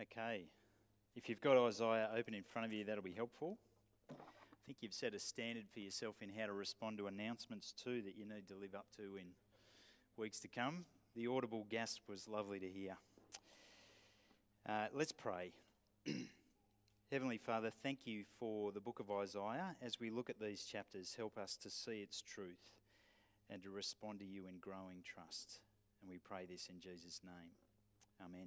Okay, if you've got Isaiah open in front of you, that'll be helpful. I think you've set a standard for yourself in how to respond to announcements too that you need to live up to in weeks to come. The audible gasp was lovely to hear. Let's pray. Heavenly Father, thank you for the book of Isaiah. As we look at these chapters, help us to see its truth and to respond to you in growing trust. And we pray this in Jesus' name. Amen.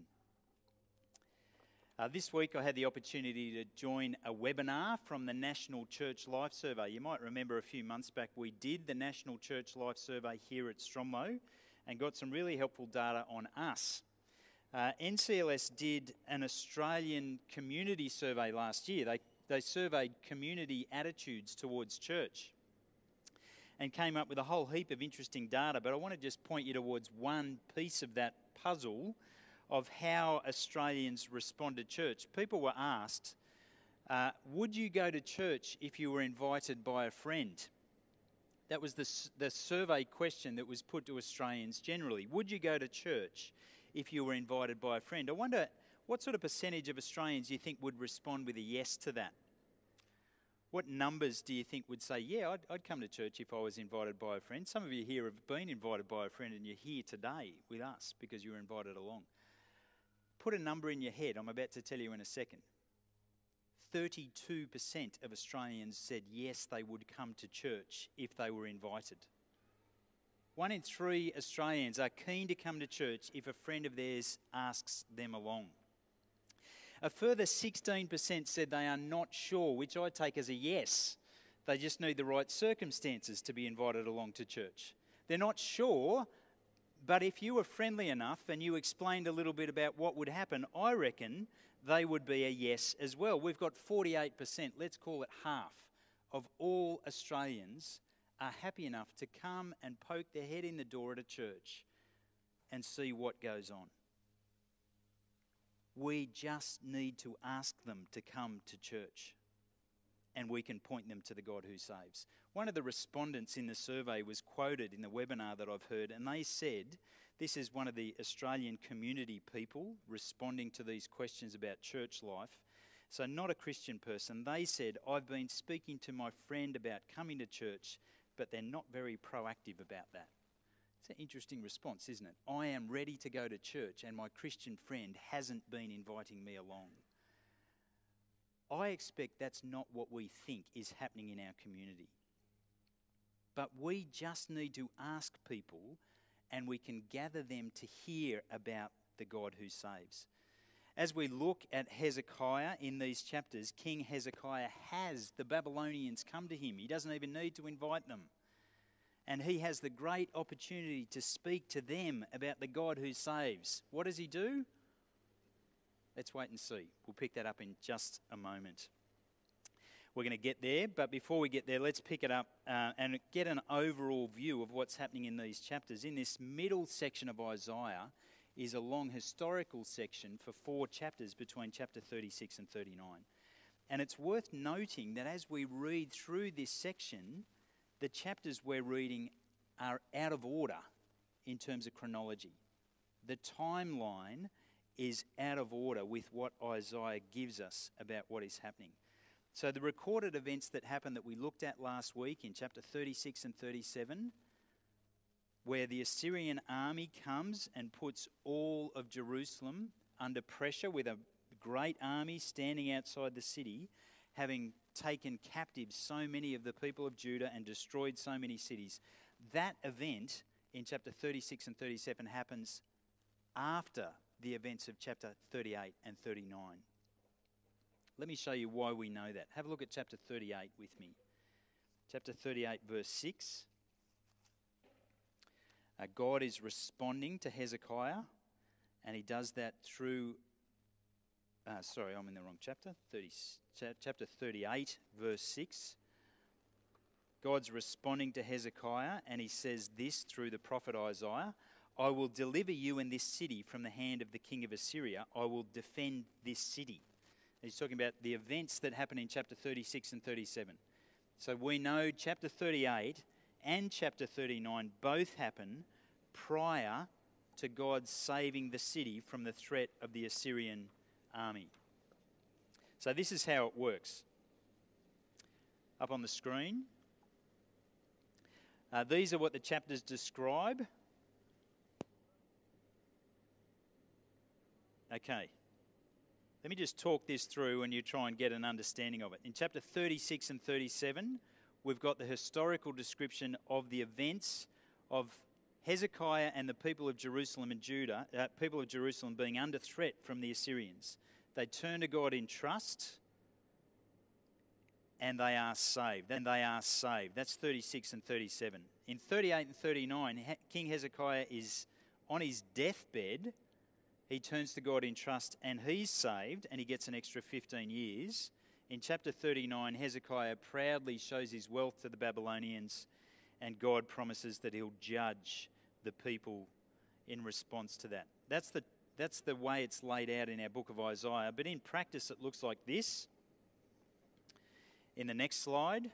This week I had the opportunity to join a webinar from the National Church Life Survey. You might remember a few months back we did the National Church Life Survey here at Stromlo and got some really helpful data on us. NCLS did an Australian community survey last year. They surveyed community attitudes towards church and came up with a whole heap of interesting data, but I want to just point you towards one piece of that puzzle of how Australians respond to church. People were asked, would you go to church if you were invited by a friend? That was the survey question that was put to Australians generally. Would you go to church if you were invited by a friend? I wonder what sort of percentage of Australians you think would respond with a yes to that? What numbers do you think would say, yeah, I'd come to church if I was invited by a friend? Some of you here have been invited by a friend and you're here today with us because you were invited along. Put a number in your head, I'm about to tell you in a second. 32% of Australians said yes, they would come to church if they were invited. 1 in 3 Australians are keen to come to church if a friend of theirs asks them along. A further 16% said they are not sure, which I take as a yes. They just need the right circumstances to be invited along to church. They're not sure, but if you were friendly enough and you explained a little bit about what would happen, I reckon they would be a yes as well. We've got 48%, let's call it half, of all Australians are happy enough to come and poke their head in the door at a church and see what goes on. We just need to ask them to come to church and we can point them to the God who saves. One of the respondents in the survey was quoted in the webinar that I've heard, and they said, this is one of the Australian community people responding to these questions about church life, so not a Christian person. They said, I've been speaking to my friend about coming to church, but they're not very proactive about that. It's an interesting response, isn't it? I am ready to go to church and my Christian friend hasn't been inviting me along. I expect that's not what we think is happening in our community. But we just need to ask people and we can gather them to hear about the God who saves. As we look at Hezekiah in these chapters, King Hezekiah has the Babylonians come to him. He doesn't even need to invite them. And he has the great opportunity to speak to them about the God who saves. What does he do? Let's wait and see. We'll pick that up in just a moment. We're going to get there, but before we get there, let's pick it up and get an overall view of what's happening in these chapters. In this middle section of Isaiah is a long historical section for 4 chapters between chapter 36 and 39. And it's worth noting that as we read through this section, the chapters we're reading are out of order in terms of chronology. The timeline is out of order with what Isaiah gives us about what is happening. So the recorded events that happened that we looked at last week in chapter 36 and 37, where the Assyrian army comes and puts all of Jerusalem under pressure with a great army standing outside the city, having taken captive so many of the people of Judah and destroyed so many cities. That event in chapter 36 and 37 happens after the events of chapter 38 and 39. Let me show you why we know that. Have a look at chapter 38 with me. Chapter 38 verse 6. God is responding to Hezekiah and he does that through I'm in the wrong chapter. Chapter 38, verse 6. God's responding to Hezekiah, and he says this through the prophet Isaiah, I will deliver you in this city from the hand of the king of Assyria. I will defend this city. He's talking about the events that happen in chapter 36 and 37. So we know chapter 38 and chapter 39 both happen prior to God saving the city from the threat of the Assyrian army. So this is how it works. Up on the screen. These are what the chapters describe. Okay. Let me just talk this through and you try and get an understanding of it. In chapter 36 and 37, we've got the historical description of the events of Hezekiah and the people of Jerusalem and Judah, people of Jerusalem being under threat from the Assyrians. They turn to God in trust and they are saved. That's 36 and 37. In 38 and 39, King Hezekiah is on his deathbed. He turns to God in trust and he's saved and he gets an extra 15 years. In chapter 39, Hezekiah proudly shows his wealth to the Babylonians and God promises that he'll judge the people in response to that. That's the way it's laid out in our book of Isaiah. But in practice, it looks like this. In the next slide,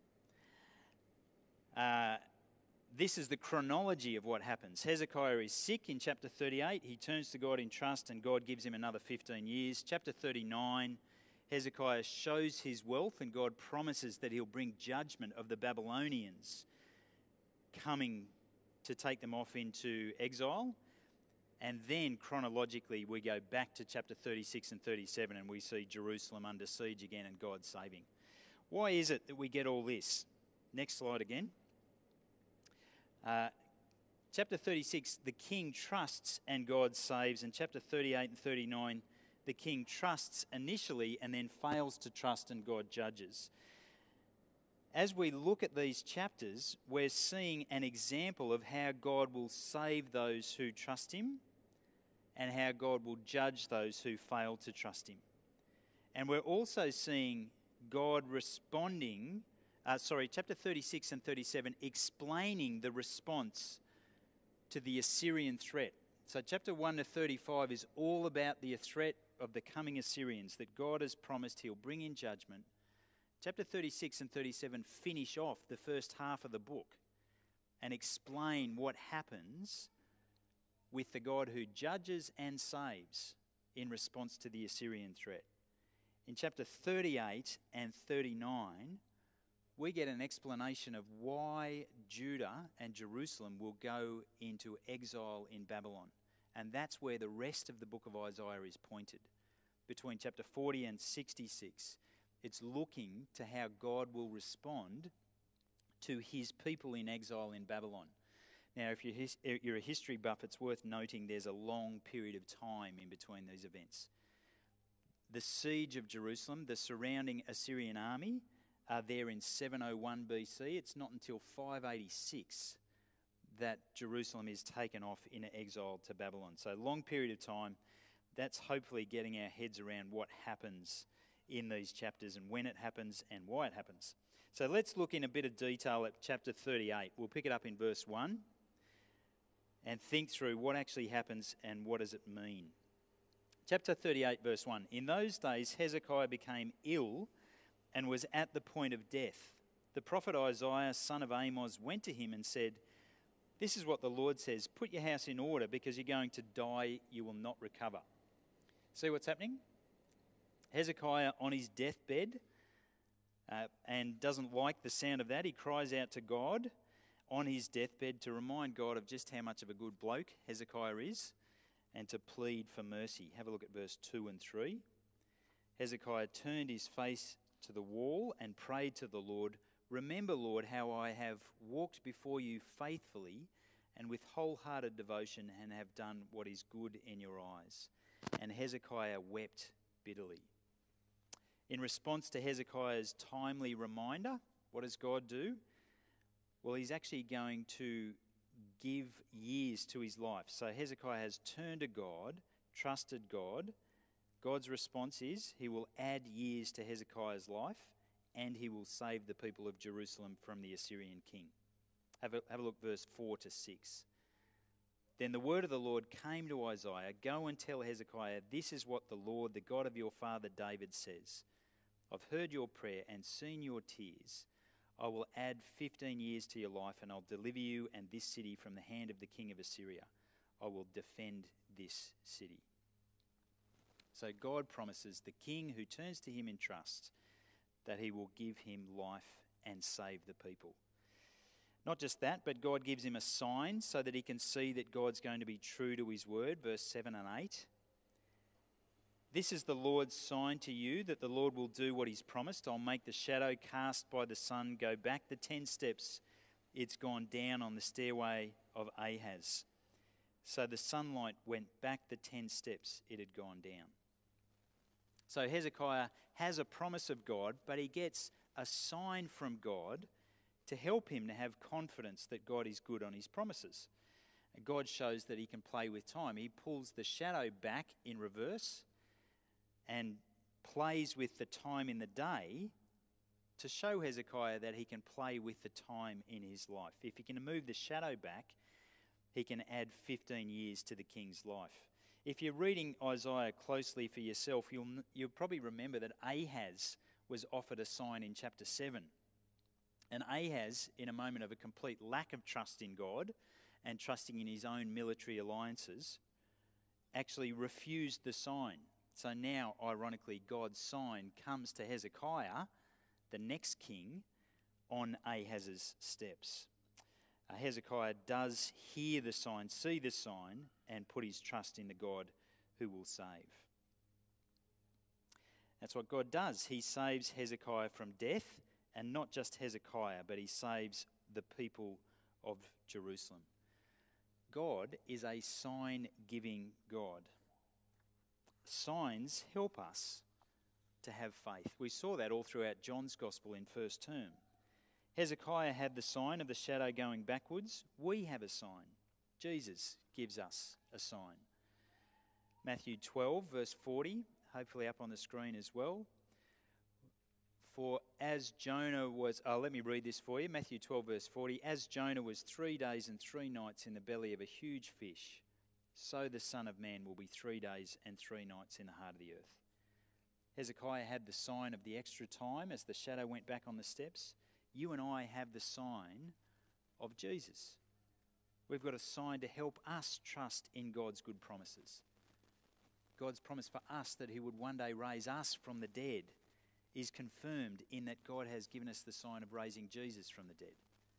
this is the chronology of what happens. Hezekiah is sick in chapter 38. He turns to God in trust and God gives him another 15 years. Chapter 39, Hezekiah shows his wealth and God promises that he'll bring judgment of the Babylonians coming to take them off into exile. And then chronologically we go back to chapter 36 and 37 and we see Jerusalem under siege again and God saving. Why is it that we get all this? Next slide again. Chapter 36, the king trusts and God saves. And chapter 38 and 39, the king trusts initially and then fails to trust and God judges. As we look at these chapters, we're seeing an example of how God will save those who trust him and how God will judge those who fail to trust him. And we're also seeing God responding, chapter 36 and 37, explaining the response to the Assyrian threat. So chapter 1 to 35 is all about the threat of the coming Assyrians, that God has promised he'll bring in judgment. Chapter 36 and 37 finish off the first half of the book and explain what happens with the God who judges and saves in response to the Assyrian threat. In chapter 38 and 39, we get an explanation of why Judah and Jerusalem will go into exile in Babylon. And that's where the rest of the book of Isaiah is pointed. Between chapter 40 and 66, it's looking to how God will respond to his people in exile in Babylon. Now, if you're a history buff, it's worth noting there's a long period of time in between these events. The siege of Jerusalem, the surrounding Assyrian army, are there in 701 BC. It's not until 586 that Jerusalem is taken off in exile to Babylon. So long period of time. That's hopefully getting our heads around what happens in these chapters and when it happens and why it happens. So let's look in a bit of detail at chapter 38. We'll pick it up in verse 1 and think through what actually happens and what does it mean. Chapter 38, verse 1. In those days Hezekiah became ill and was at the point of death. The prophet Isaiah, son of Amos, went to him and said, "This is what the Lord says, put your house in order because you're going to die, you will not recover." See what's happening? Hezekiah on his deathbed and doesn't like the sound of that. He cries out to God on his deathbed to remind God of just how much of a good bloke Hezekiah is and to plead for mercy. Have a look at verse 2 and 3. Hezekiah turned his face to the wall and prayed to the Lord, "Remember, Lord, how I have walked before you faithfully and with wholehearted devotion and have done what is good in your eyes." And Hezekiah wept bitterly. In response to Hezekiah's timely reminder, what does God do? Well, he's actually going to give years to his life. So Hezekiah has turned to God, trusted God. God's response is he will add years to Hezekiah's life and he will save the people of Jerusalem from the Assyrian king. Have a look, verse 4 to 6. Then the word of the Lord came to Isaiah, "Go and tell Hezekiah, this is what the Lord, the God of your father David says. I've heard your prayer and seen your tears. I will add 15 years to your life and I'll deliver you and this city from the hand of the king of Assyria. I will defend this city." So God promises the king who turns to him in trust that he will give him life and save the people. Not just that, but God gives him a sign so that he can see that God's going to be true to his word, verse 7 and 8. This is the Lord's sign to you that the Lord will do what he's promised. I'll make the shadow cast by the sun go back the 10 steps it's gone down on the stairway of Ahaz. So the sunlight went back the 10 steps it had gone down. So Hezekiah has a promise of God, but he gets a sign from God to help him to have confidence that God is good on his promises. And God shows that he can play with time. He pulls the shadow back in reverse and plays with the time in the day to show Hezekiah that he can play with the time in his life. If he can move the shadow back, he can add 15 years to the king's life. If you're reading Isaiah closely for yourself, you'll probably remember that Ahaz was offered a sign in chapter 7. And Ahaz, in a moment of a complete lack of trust in God and trusting in his own military alliances, actually refused the sign. So now, ironically, God's sign comes to Hezekiah, the next king, on Ahaz's steps. Hezekiah does hear the sign, see the sign, and put his trust in the God who will save. That's what God does. He saves Hezekiah from death, and not just Hezekiah, but he saves the people of Jerusalem. God is a sign-giving God. Signs help us to have faith. We saw that all throughout John's Gospel in first term. Hezekiah had the sign of the shadow going backwards. We have a sign. Jesus gives us a sign. Matthew 12, verse 40, hopefully up on the screen as well. For as Jonah was, let me read this for you. Matthew 12, verse 40. As Jonah was 3 days and 3 nights in the belly of a huge fish, so the Son of Man will be 3 days and 3 nights in the heart of the earth. Hezekiah had the sign of the extra time as the shadow went back on the steps. You and I have the sign of Jesus. We've got a sign to help us trust in God's good promises. God's promise for us that he would one day raise us from the dead is confirmed in that God has given us the sign of raising Jesus from the dead.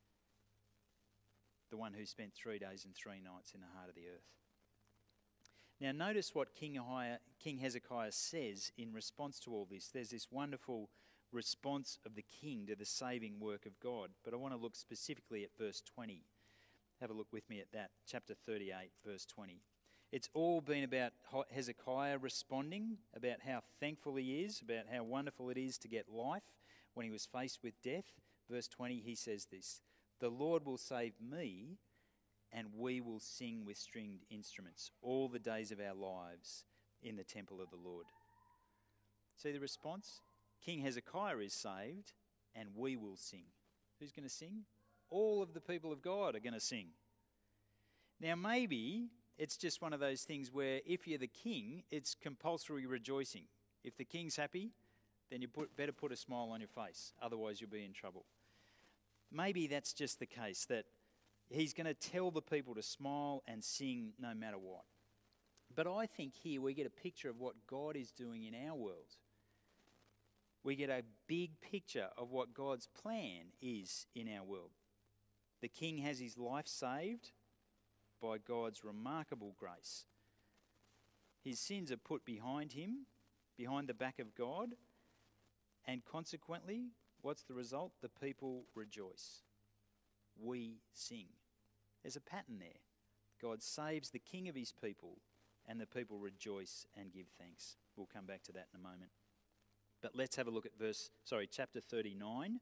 The one who spent 3 days and 3 nights in the heart of the earth. Now notice what King Hezekiah says in response to all this. There's this wonderful response of the king to the saving work of God. But I want to look specifically at verse 20. Have a look with me at that, chapter 38, verse 20. It's all been about Hezekiah responding, about how thankful he is, about how wonderful it is to get life when he was faced with death. Verse 20, he says this, "The Lord will save me, and we will sing with stringed instruments all the days of our lives in the temple of the Lord." See the response? King Hezekiah is saved, and we will sing. Who's going to sing? All of the people of God are going to sing. Now maybe it's just one of those things where if you're the king, it's compulsory rejoicing. If the king's happy, then you better put a smile on your face, otherwise you'll be in trouble. Maybe that's just the case, that he's going to tell the people to smile and sing no matter what. But I think here we get a picture of what God is doing in our world. We get a big picture of what God's plan is in our world. The king has his life saved by God's remarkable grace. His sins are put behind him, behind the back of God, and consequently, what's the result? The people rejoice. We sing. There's a pattern there. God saves the king of his people, and the people rejoice and give thanks. We'll come back to that in a moment. But let's have a look at chapter 39,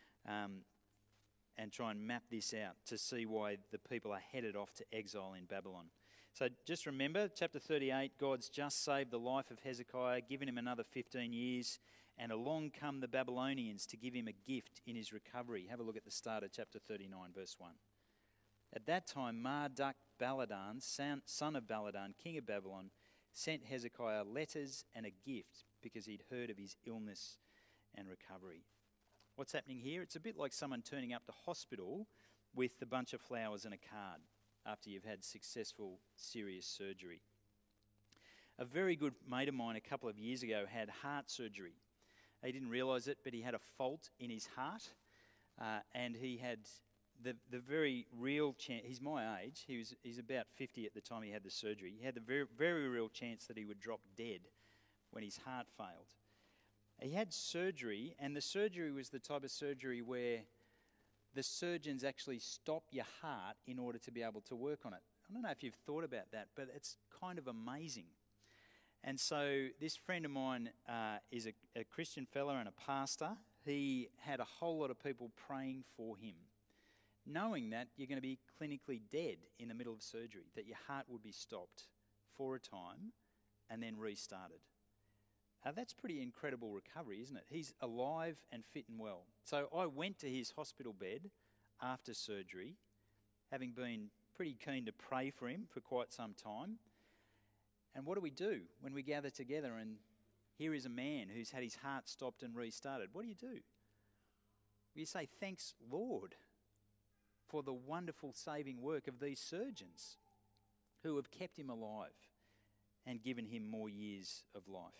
and try and map this out to see why the people are headed off to exile in Babylon. So just remember, chapter 38, God's just saved the life of Hezekiah, given him another 15 years, and along come the Babylonians to give him a gift in his recovery. Have a look at the start of chapter 39, verse 1. At that time, Marduk-Baladan, son of Baladan, king of Babylon, sent Hezekiah letters and a gift because he'd heard of his illness and recovery. What's happening here? It's a bit like someone turning up to hospital with a bunch of flowers and a card after you've had successful, serious surgery. A very good mate of mine a couple of years ago had heart surgery. He didn't realise it, but he had a fault in his heart, and he had the very real chance. He's my age. He's about 50 at the time he had the surgery. He had the very, very real chance that he would drop dead when his heart failed. He had surgery, and the surgery was the type of surgery where the surgeons actually stop your heart in order to be able to work on it. I don't know if you've thought about that, but it's kind of amazing. And so this friend of mine is a Christian fellow and a pastor. He had a whole lot of people praying for him, knowing that you're going to be clinically dead in the middle of surgery, that your heart would be stopped for a time and then restarted. That's pretty incredible recovery, isn't it? He's alive and fit and well. So I went to his hospital bed after surgery, having been pretty keen to pray for him for quite some time. And what do we do when we gather together and here is a man who's had his heart stopped and restarted? What do? You say, thanks, Lord, for the wonderful saving work of these surgeons who have kept him alive and given him more years of life.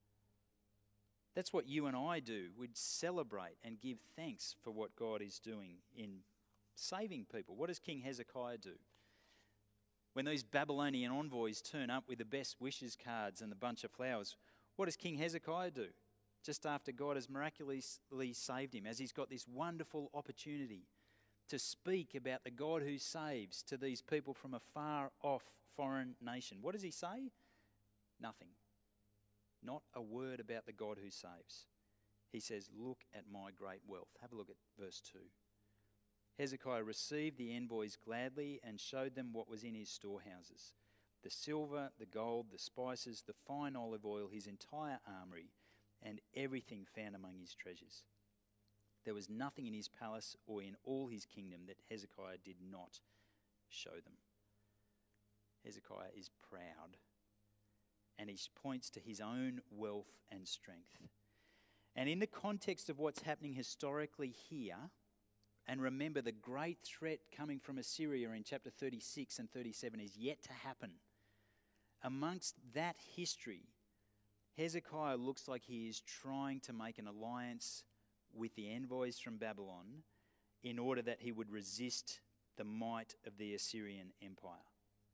That's what you and I do. We'd celebrate and give thanks for what God is doing in saving people. What does King Hezekiah do? When these Babylonian envoys turn up with the best wishes cards and the bunch of flowers, what does King Hezekiah do? Just after God has miraculously saved him, as he's got this wonderful opportunity to speak about the God who saves to these people from a far off foreign nation. What does he say? Nothing. Not a word about the God who saves. He says, look at my great wealth. Have a look at verse 2. Hezekiah received the envoys gladly and showed them what was in his storehouses, the silver, the gold, the spices, the fine olive oil, his entire armoury, and everything found among his treasures. There was nothing in his palace or in all his kingdom that Hezekiah did not show them. Hezekiah is proud, and he points to his own wealth and strength. And in the context of what's happening historically here, and remember the great threat coming from Assyria in chapter 36 and 37 is yet to happen. Amongst that history, Hezekiah looks like he is trying to make an alliance with the envoys from Babylon in order that he would resist the might of the Assyrian Empire.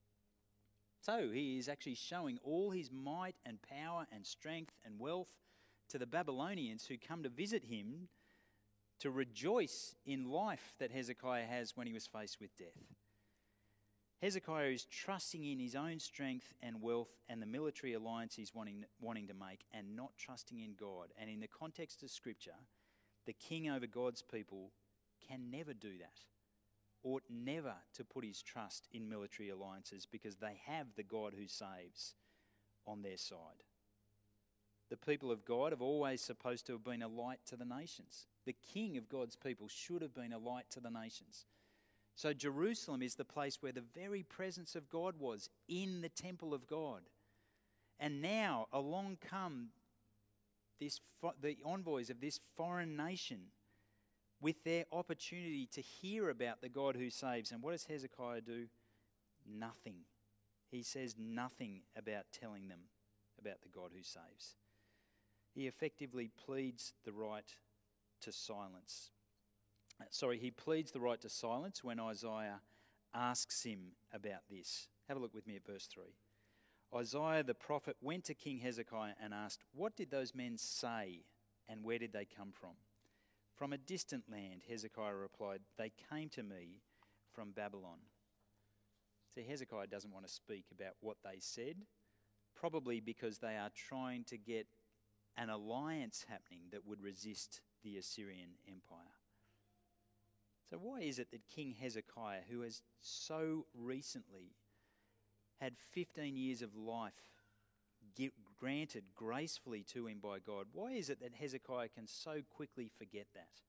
So he is actually showing all his might and power and strength and wealth to the Babylonians who come to visit him to rejoice in life that Hezekiah has when he was faced with death. Hezekiah is trusting in his own strength and wealth and the military alliance he's wanting to make and not trusting in God. And in the context of Scripture, the king over God's people can never do that. Ought never to put his trust in military alliances because they have the God who saves on their side. The people of God have always supposed to have been a light to the nations. The king of God's people should have been a light to the nations. So Jerusalem is the place where the very presence of God was, in the temple of God. And now along come the envoys of this foreign nation with their opportunity to hear about the God who saves. And what does Hezekiah do? Nothing. He says nothing about telling them about the God who saves. He effectively pleads the right to silence. He pleads the right to silence when Isaiah asks him about this. Have a look with me at verse 3. Isaiah the prophet went to King Hezekiah and asked, "What did those men say and where did they come from?" "From a distant land," Hezekiah replied. "They came to me from Babylon." See, Hezekiah doesn't want to speak about what they said, probably because they are trying to get an alliance happening that would resist the Assyrian Empire. So why is it that King Hezekiah, who has so recently had 15 years of life granted gracefully to him by God, why is it that Hezekiah can so quickly forget that?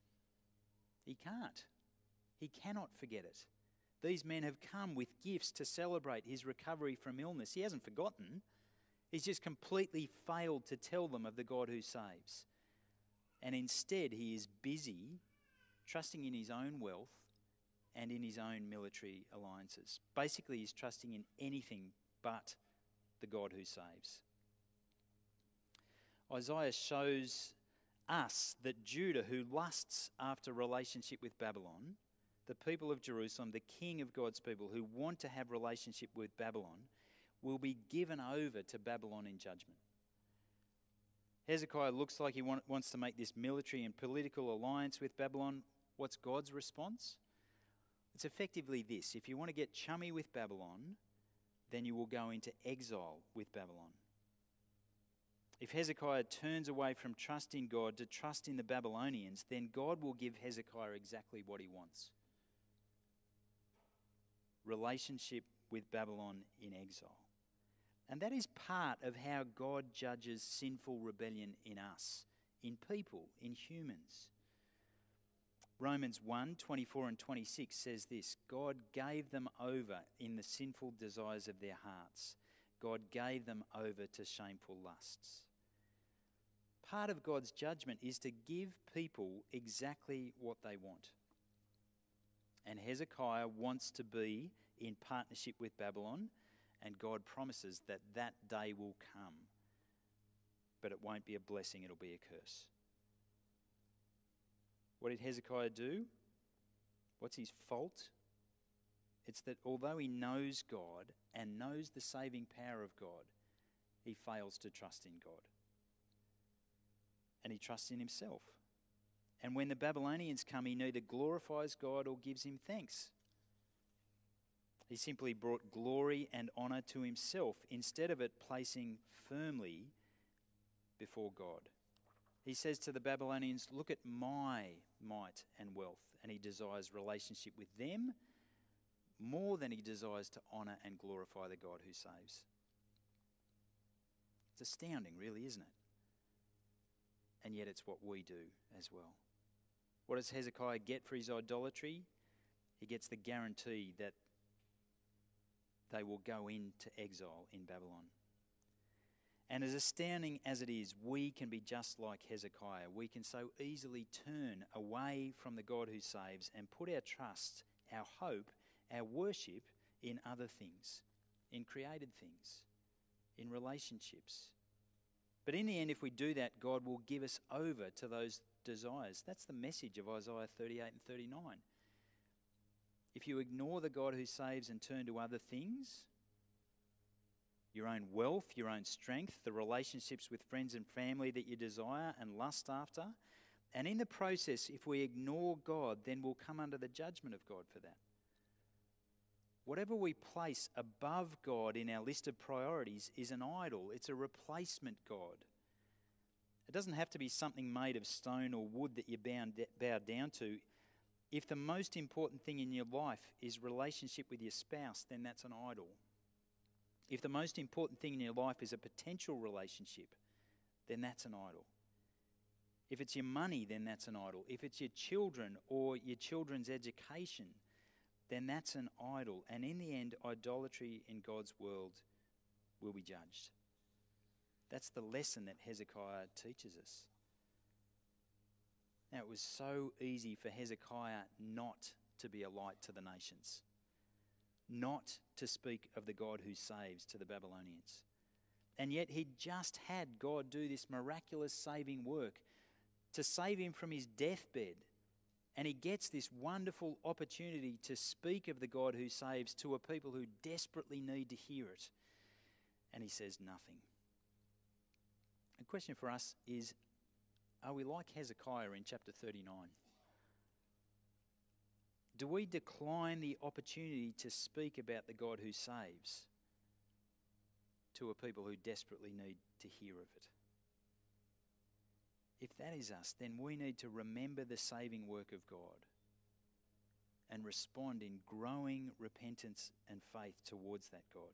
He can't. He cannot forget it. These men have come with gifts to celebrate his recovery from illness. He hasn't forgotten. He's just completely failed to tell them of the God who saves. And instead, he is busy trusting in his own wealth and in his own military alliances. Basically, he's trusting in anything but the God who saves. Isaiah shows us that Judah, who lusts after relationship with Babylon, the people of Jerusalem, the king of God's people who want to have relationship with Babylon, will be given over to Babylon in judgment. Hezekiah looks like he wants to make this military and political alliance with Babylon. What's God's response? It's effectively this: if you want to get chummy with Babylon, then you will go into exile with Babylon. If Hezekiah turns away from trusting God to trust in the Babylonians, then God will give Hezekiah exactly what he wants: relationship with Babylon in exile. And that is part of how God judges sinful rebellion in us, in people, in humans. Romans 1:24 and 26 says this: God gave them over in the sinful desires of their hearts. God gave them over to shameful lusts. Part of God's judgment is to give people exactly what they want. And Hezekiah wants to be in partnership with Babylon, and God promises that that day will come. But it won't be a blessing, it'll be a curse. What did Hezekiah do? What's his fault? It's that although he knows God and knows the saving power of God, he fails to trust in God. And he trusts in himself. And when the Babylonians come, he neither glorifies God or gives him thanks. He simply brought glory and honour to himself instead of it placing firmly before God. He says to the Babylonians, look at my might and wealth. And he desires relationship with them more than he desires to honour and glorify the God who saves. It's astounding, really, isn't it? And yet it's what we do as well. What does Hezekiah get for his idolatry? He gets the guarantee that they will go into exile in Babylon. And as astounding as it is, we can be just like Hezekiah. We can so easily turn away from the God who saves and put our trust, our hope, our worship in other things, in created things, in relationships. But in the end, if we do that, God will give us over to those desires. That's the message of Isaiah 38 and 39. If you ignore the God who saves and turn to other things, your own wealth, your own strength, the relationships with friends and family that you desire and lust after, and in the process, if we ignore God, then we'll come under the judgment of God for that. Whatever we place above God in our list of priorities is an idol. It's a replacement God. It doesn't have to be something made of stone or wood that you bow down to. If the most important thing in your life is relationship with your spouse, then that's an idol. If the most important thing in your life is a potential relationship, then that's an idol. If it's your money, then that's an idol. If it's your children or your children's education, then that's an idol. And in the end, idolatry in God's world will be judged. That's the lesson that Hezekiah teaches us. Now, it was so easy for Hezekiah not to be a light to the nations, not to speak of the God who saves to the Babylonians. And yet he'd just had God do this miraculous saving work to save him from his deathbed. And he gets this wonderful opportunity to speak of the God who saves to a people who desperately need to hear it. And he says nothing. The question for us is, are we like Hezekiah in chapter 39? Do we decline the opportunity to speak about the God who saves to a people who desperately need to hear of it? If that is us, then we need to remember the saving work of God and respond in growing repentance and faith towards that God.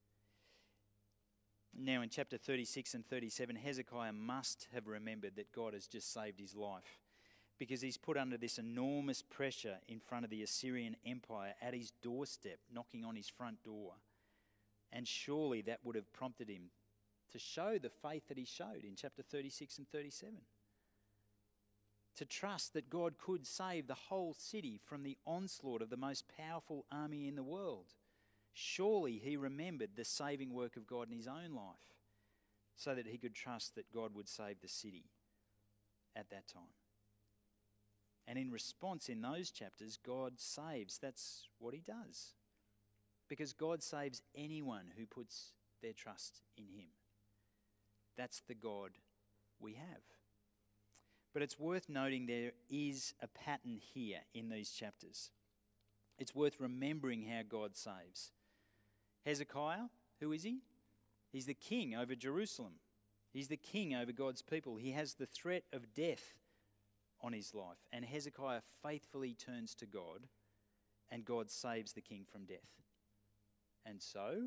Now in chapter 36 and 37, Hezekiah must have remembered that God has just saved his life, because he's put under this enormous pressure in front of the Assyrian Empire at his doorstep, knocking on his front door. And surely that would have prompted him to show the faith that he showed in chapter 36 and 37. To trust that God could save the whole city from the onslaught of the most powerful army in the world. Surely he remembered the saving work of God in his own life, so that he could trust that God would save the city at that time. And in response, in those chapters, God saves. That's what he does. Because God saves anyone who puts their trust in him. That's the God we have. But it's worth noting there is a pattern here in these chapters. It's worth remembering how God saves. Hezekiah, who is he? He's the king over Jerusalem. He's the king over God's people. He has the threat of death on his life. And Hezekiah faithfully turns to God, and God saves the king from death. And so,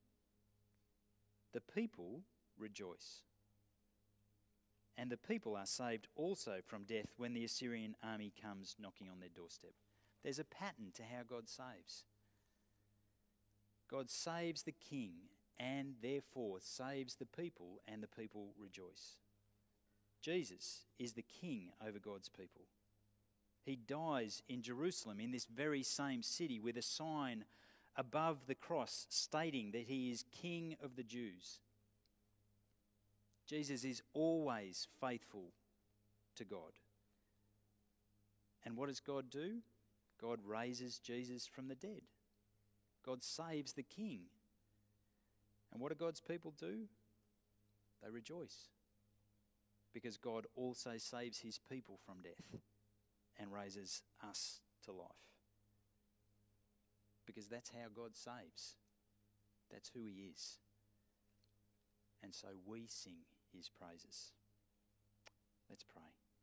the people rejoice. And the people are saved also from death when the Assyrian army comes knocking on their doorstep. There's a pattern to how God saves. God saves the king and therefore saves the people, and the people rejoice. Jesus is the king over God's people. He dies in Jerusalem, in this very same city, with a sign above the cross stating that he is King of the Jews. Jesus is always faithful to God. And what does God do? God raises Jesus from the dead. God saves the king. And what do God's people do? They rejoice. Because God also saves his people from death and raises us to life. Because that's how God saves. That's who he is. And so we sing his praises. Let's pray.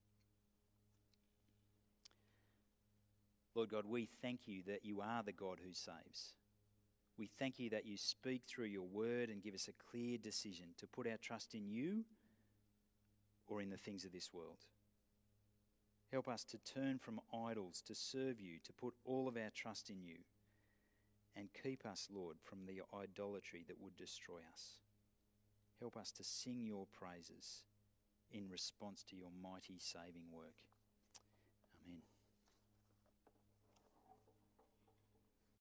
Lord God, we thank you that you are the God who saves. We thank you that you speak through your word and give us a clear decision to put our trust in you or in the things of this world. Help us to turn from idols, to serve you, to put all of our trust in you, and keep us, Lord, from the idolatry that would destroy us. Help us to sing your praises in response to your mighty saving work.